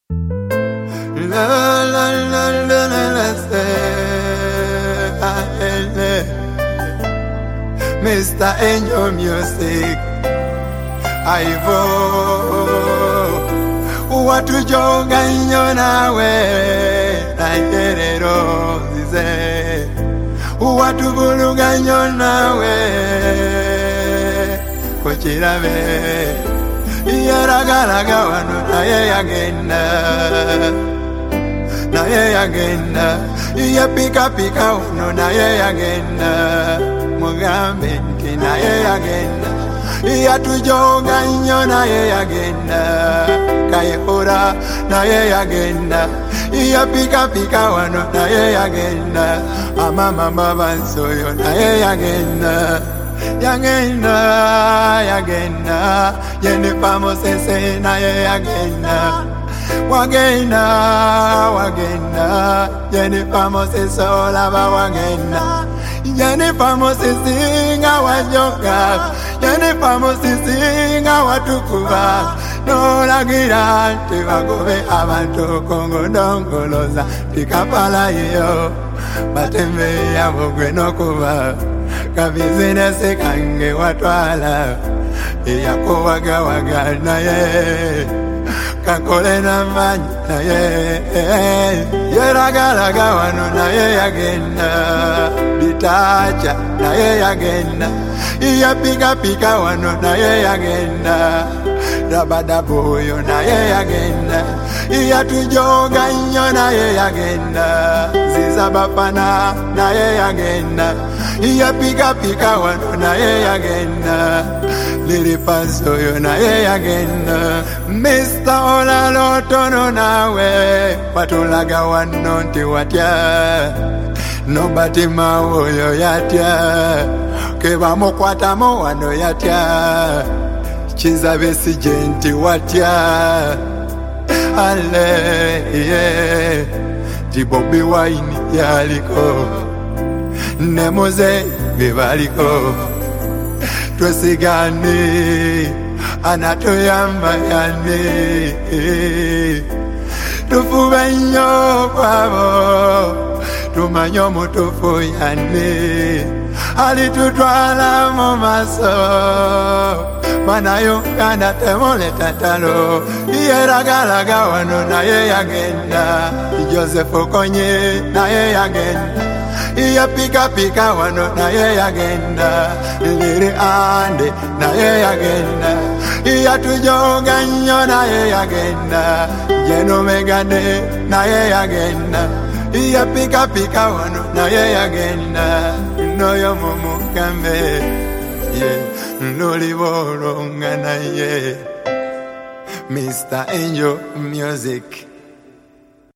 La la la la la la say, Mr. Angel Music, Ivo, watu jonga inyo nawe, naiterero zize, watu buluga inyo nawe, kochirabe, yaragalaga wano naye yagenda. Naye yagenda, iya pika pika uno naye yagenda. Mugambe nti naye yagenda, iya tujonga inyo naye yagenda. Kayehura naye yagenda, iya pika pika wano naye yagenda. Mama bansoyo naye yagenda. Yagenda, yagenda, Jennifer Mosese naye yagenda. Wagenda, wagenda, Jennifer Mosese olaba wagenda. Jennifer Mosese nga wajoga, Jennifer Mosese nga watukuba. Nolagira nti bagobe abantu Kongo ndongoloza Pikapala iyo batembe yabo gwe nokuba ka bizinesi kange watwala eyakowaga waga naye kakole namanyi naye yeragalaga wano naye yagenda bitacha naye yagenda iya pika pika wano naye yagenda rabadaboyo naye yagenda iya tujoga inyo naye yagenda zizabapana naye yagenda iya pika pika wano naye yagenda lili pansoyo naye yagenda Mr. Olalotono nawe watulaga wano nti watya nobati mawoyo yatya keba mukwatamo wano yatya Chizabe sijenti watya ale yeah. Di Bobi Wine yaliko Nemoze bibaliko Twesigane anatoyamba yane Tufube nyo kwabo Tumanyo mutufu yane Alitutwala mu maso Manayo kana temole tatalo Yeragalaga wano naye yagenda Joseph Okonye naye yagenda Iya pika pika wano naye yagenda Liri ande naye yagenda Iya tujonga nyo naye yagenda Jeno megane naye yagenda Iya pika pika wano naye yagenda Noyo mumukambe Loli boronga naye Mr. Angel Music.